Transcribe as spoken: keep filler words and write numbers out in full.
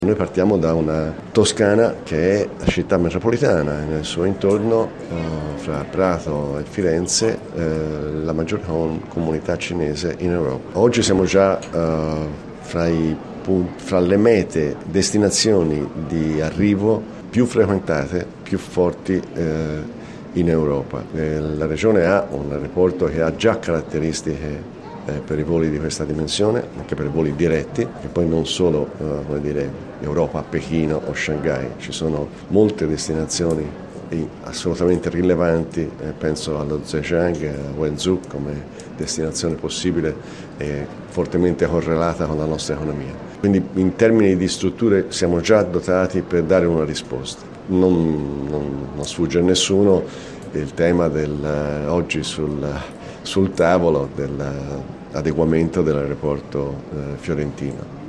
Noi partiamo da una Toscana che è la città metropolitana e nel suo intorno, eh, fra Prato e Firenze, eh, la maggior com- comunità cinese in Europa. Oggi siamo già eh, fra, i punt- fra le mete, destinazioni di arrivo più frequentate, più forti eh, in Europa. Eh, la regione ha un aeroporto che ha già caratteristiche Eh, per i voli di questa dimensione, anche per i voli diretti, che poi non solo eh, come dire, Europa, Pechino o Shanghai, ci sono molte destinazioni assolutamente rilevanti, eh, penso allo Zhejiang, a Wenzhou come destinazione possibile e fortemente correlata con la nostra economia. Quindi in termini di strutture siamo già dotati per dare una risposta. Non, non, non sfugge a nessuno il tema del, oggi sul sul tavolo dell'adeguamento dell'aeroporto eh, fiorentino.